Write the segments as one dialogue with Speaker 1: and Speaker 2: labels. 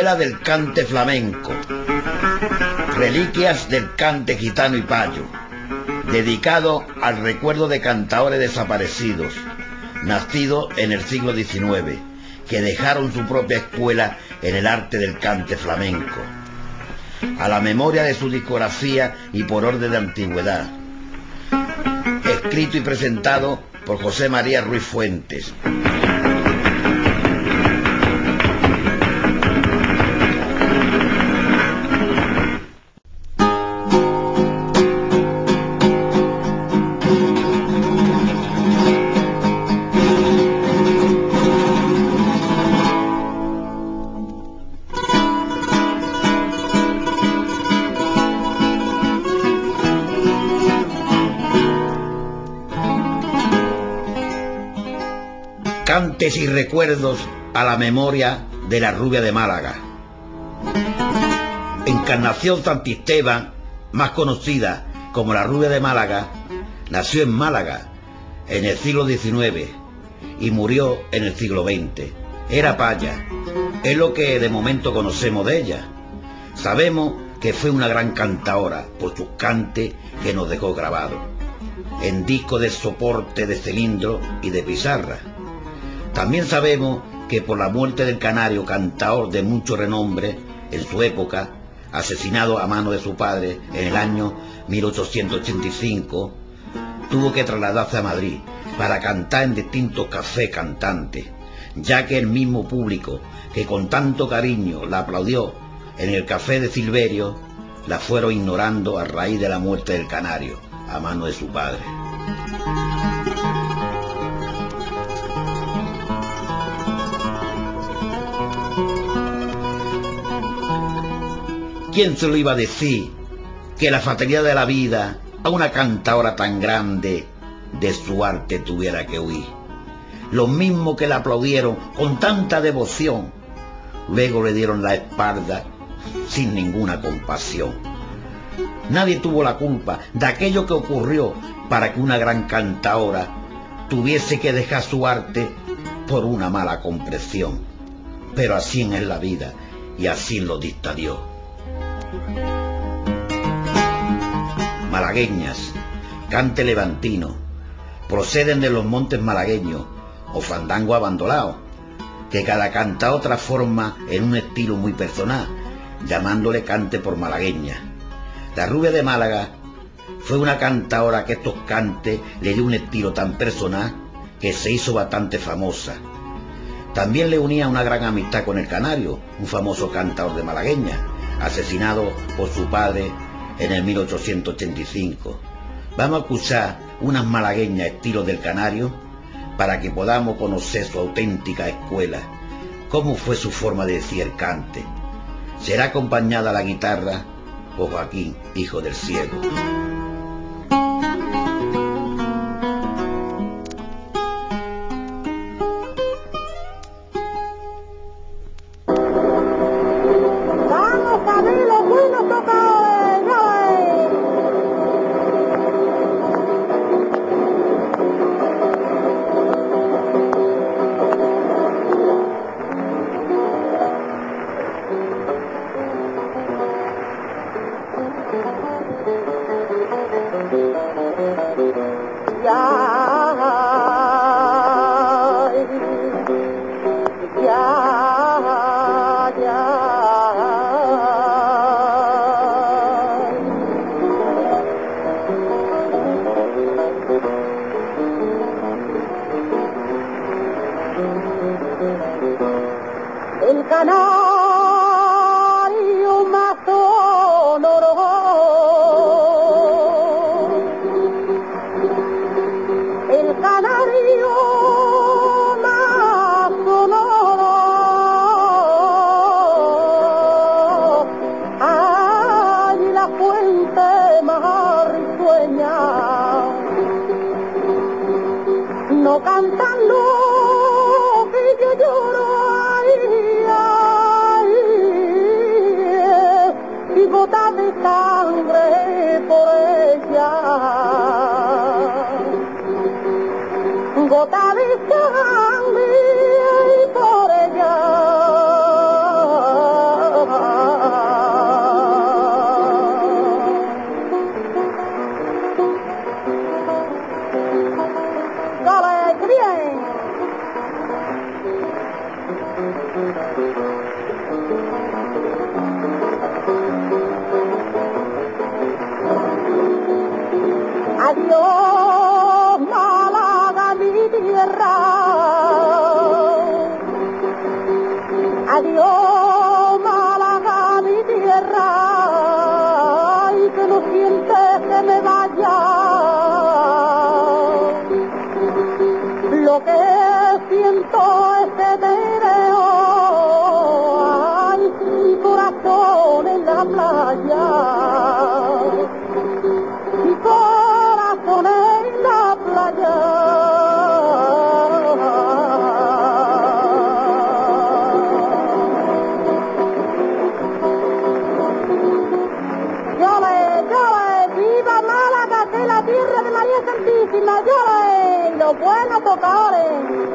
Speaker 1: Escuela del Cante Flamenco. Reliquias del cante gitano y payo, dedicado al recuerdo de cantaores desaparecidos, nacidos en el siglo XIX, que dejaron su propia escuela en el arte del cante flamenco. A la memoria de su discografía y por orden de antigüedad. Escrito y presentado por José María Ruiz Fuentes. Cantes y recuerdos a la memoria de la rubia de Málaga. Encarnación Santisteban, más conocida como la rubia de Málaga, nació en Málaga en el siglo XIX y murió en el siglo XX. Era paya, es lo que de momento conocemos de ella. Sabemos que fue una gran cantaora por sus cantes que nos dejó grabados en discos de soporte de cilindro y de pizarra. También sabemos que por la muerte del canario, cantaor de mucho renombre en su época, asesinado a mano de su padre en el año 1885, tuvo que trasladarse a Madrid para cantar en distintos cafés cantantes, ya que el mismo público que con tanto cariño la aplaudió en el café de Silverio, la fueron ignorando a raíz de la muerte del canario a mano de su padre. ¿Quién se lo iba a decir que la fatalidad de la vida a una cantaora tan grande de su arte tuviera que huir? Los mismos que la aplaudieron con tanta devoción, luego le dieron la espalda sin ninguna compasión. Nadie tuvo la culpa de aquello que ocurrió para que una gran cantaora tuviese que dejar su arte por una mala comprensión. Pero así es la vida y así lo dicta Dios. Malagueñas, cante levantino, proceden de los montes malagueños o fandango abandonado, que cada cantao transforma en un estilo muy personal, llamándole cante por malagueña. La rubia de Málaga fue una cantaora que estos cantes le dio un estilo tan personal que se hizo bastante famosa. También le unía una gran amistad con el canario, un famoso cantaor de malagueña, asesinado por su padre en el 1885. Vamos a escuchar unas malagueñas estilo del canario para que podamos conocer su auténtica escuela, cómo fue su forma de decir el cante. Será acompañada a la guitarra por Joaquín, hijo del ciego.
Speaker 2: El canario más sonoro, el canario más sonoro, ay, la fuente más risueña, no cantando que yo lloro, y gota de sangre por ella, gota de sangre por ella. lo que siento es etéreo. Ay, mi corazón en la playa, mi corazón en la playa. Viva Málaga, que es la tierra de María Santísima, llore, los buenos tocadores.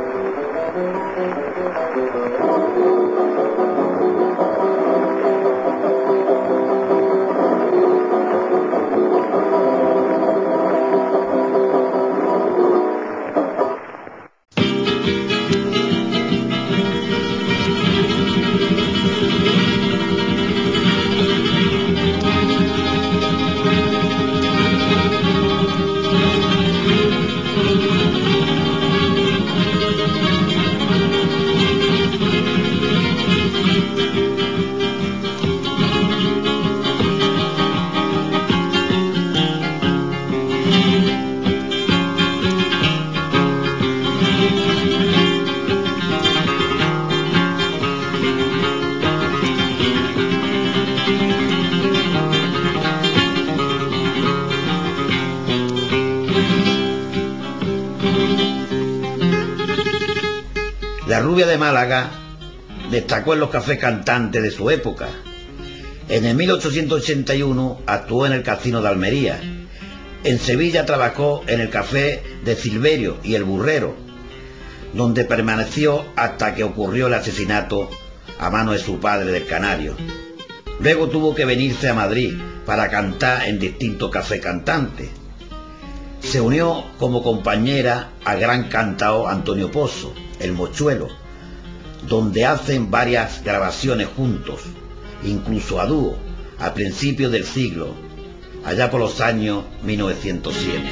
Speaker 1: La rubia de Málaga destacó en los cafés cantantes de su época. En el 1881 actuó en el Casino de Almería. En Sevilla trabajó en el Café de Silverio y El Burrero, donde permaneció hasta que ocurrió el asesinato a mano de su padre del Canario. Luego tuvo que venirse a Madrid para cantar en distintos cafés cantantes. Se unió como compañera al gran cantao Antonio Pozo, el Mochuelo, donde hacen varias grabaciones juntos, incluso a dúo, a principios del siglo, allá por los años 1907.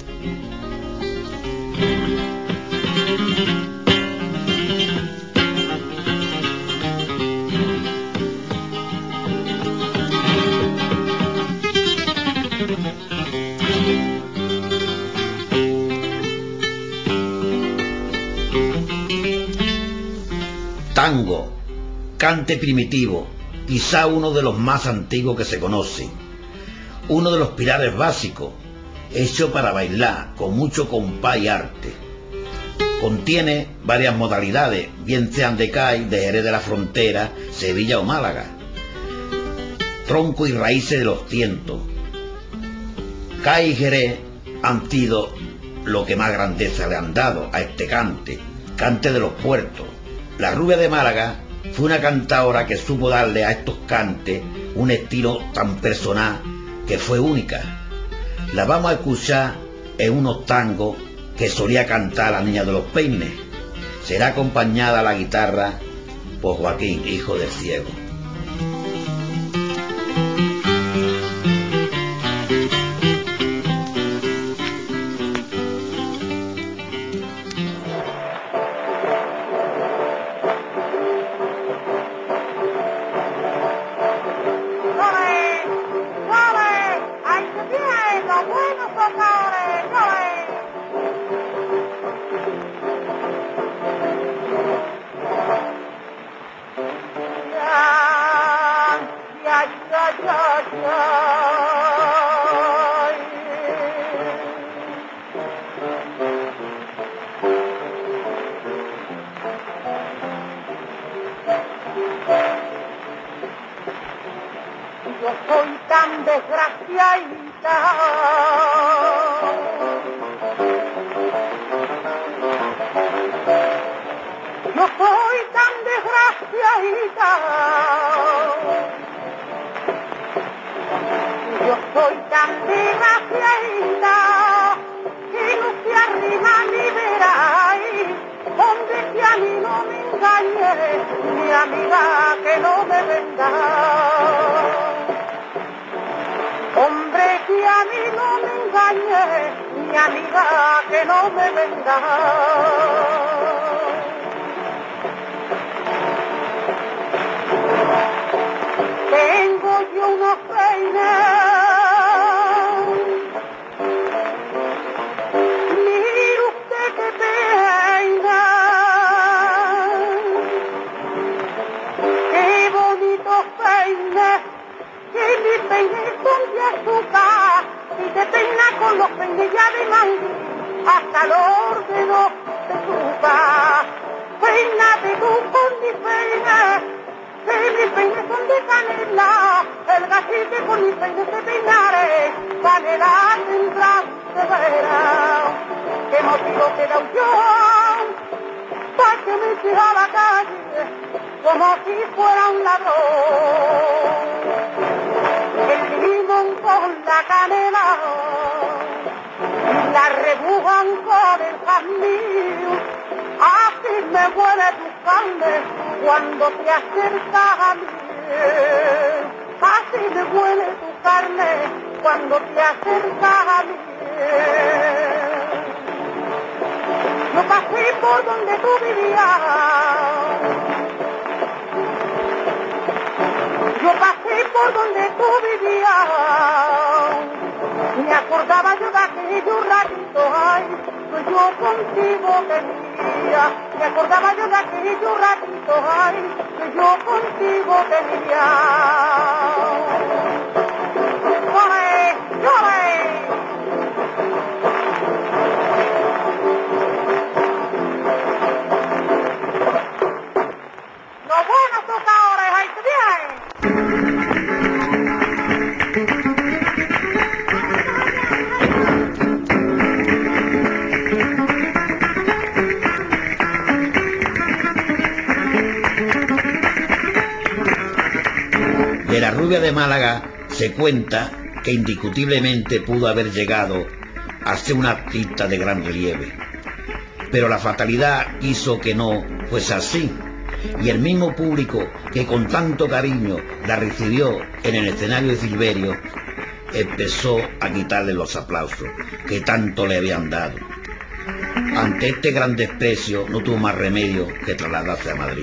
Speaker 1: Tango, cante primitivo, quizá uno de los más antiguos que se conoce, uno de los pilares básicos, hecho para bailar con mucho compás y arte. Contiene varias modalidades, bien sean de Cádiz, de Jerez de la Frontera, Sevilla o Málaga. Tronco y raíces de los tientos. Cádiz y Jerez han sido lo que más grandeza le han dado a este cante, cante de los puertos. La rubia de Málaga fue una cantadora que supo darle a estos cantes un estilo tan personal que fue única. La vamos a escuchar en unos tangos que solía cantar la Niña de los Peines. Será acompañada a la guitarra por Joaquín, hijo del ciego.
Speaker 2: Yo soy tan desgraciadita, yo soy tan desgraciadita, yo soy tan desgraciadita, que no se arrima ni verá, hombre que a mí no me engañe, mi amiga que no me venda. Hombre que a mí no me engañe, mi amiga que no me venda. Tengo yo una peina, mire usted qué pena. mis peines son de canela, el gachete con mis peines de peinaré, canela tendrá de vera. ¿Qué motivo te da yo para que me tire a la calle como si fuera un ladrón? El limón con la canela, la rebujan con el jazmín, así me huele tu carne cuando te acercas a mí. Así me huele tu carne cuando te acercas a mí. Yo pasé por donde tú vivías, yo pasé por donde tú vivías, me acordaba yo de aquellos ratitos, ay, que yo contigo tenía, me acordaba yo de aquellos ratitos, ay, que yo contigo tenía. ¡Llore, llore! Lo bueno toca ahora, ¡ay, que viene!
Speaker 1: De la rubia de Málaga se cuenta que indiscutiblemente pudo haber llegado a ser una artista de gran relieve. Pero la fatalidad hizo que no fuese así. Y el mismo público que con tanto cariño la recibió en el escenario de Silverio empezó a quitarle los aplausos que tanto le habían dado. Ante este gran desprecio no tuvo más remedio que trasladarse a Madrid.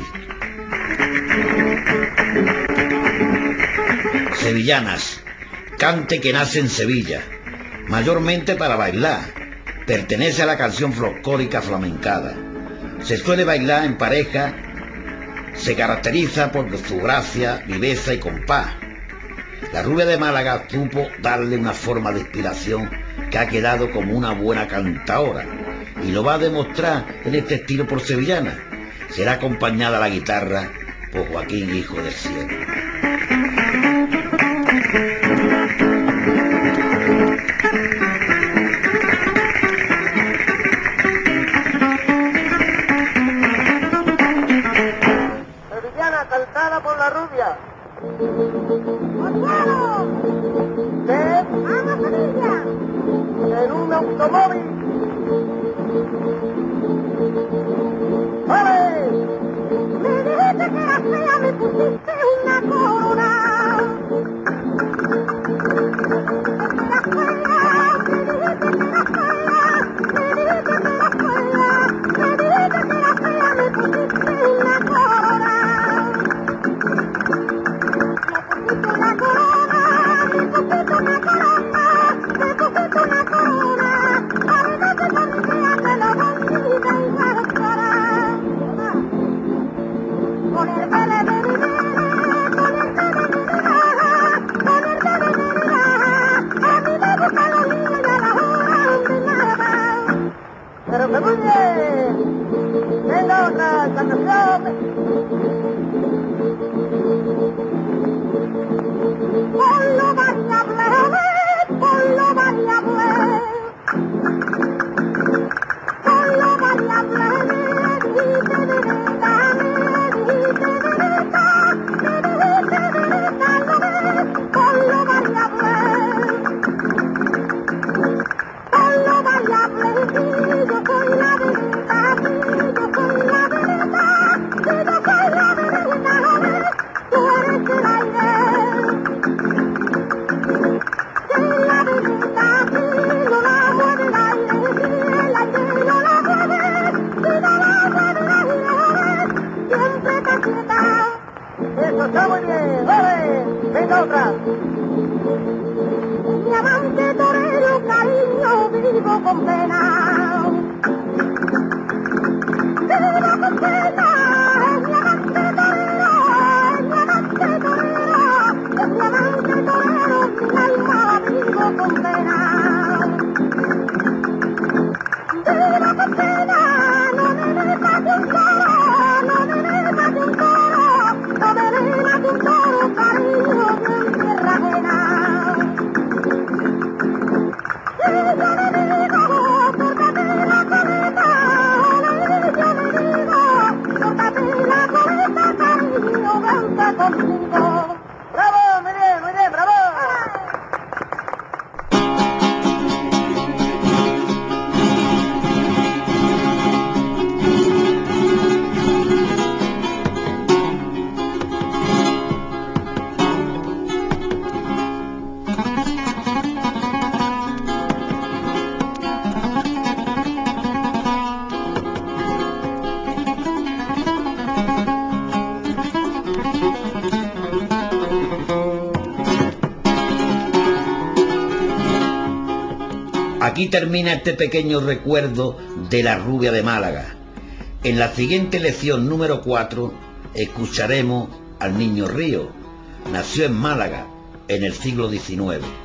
Speaker 1: Sevillanas, cante que nace en Sevilla, mayormente para bailar. Pertenece a la canción folclórica flamencada. Se suele bailar en pareja, se caracteriza por su gracia, viveza y compás. La rubia de Málaga supo darle una forma de inspiración que ha quedado como una buena cantaora y lo va a demostrar en este estilo por sevillana. Será acompañada a la guitarra por Joaquín, hijo del cielo.
Speaker 2: Sevillana cantada por la rubia. ¡Gonzalo! ¡Vamos, Sevilla! En un automóvil. ¡Vale! Me dijiste que era fea, me pusiste una corona. Me dijiste que era fea, me dijiste que era fea, me dijiste que era fea, me pusiste una corona. Me pusiste una corona, me pusiste una corona, me pusiste una corona. Ahora te parecía que lo bandiste y guardará. Ponerte de venida, ponerte de venida, ponerte de venida. A mí me gustan los niños y a la hora de nada. Pero que muy bien. Venga otra canción. Por lo variable, por lo variable, por lo variable, me dijiste de neta, me dijiste de neta, me dijiste de neta, lo ves, por lo variable, si yo soy la vereda, si yo soy la vereda, si yo soy la vereda, lo ves, tú eres el aire. La vereda, si no la mueve el aire, si el aire no la mueve, si no la mueve el aire, lo ves, siempre está quieta. Eso está muy bien, ¡ole! Venga otra. Mi amante torero, cariño, vivo con pena. Vivo con pena, es mi amante torero, es mi amante torero, es mi amante torero, mi alma vivo con pena. Vivo con pena, no me dejas de un solo, no me dejas de un
Speaker 1: Aquí termina este pequeño recuerdo de la rubia de Málaga. En la siguiente lección número 4 escucharemos al niño Río. Nació en Málaga en el siglo XIX.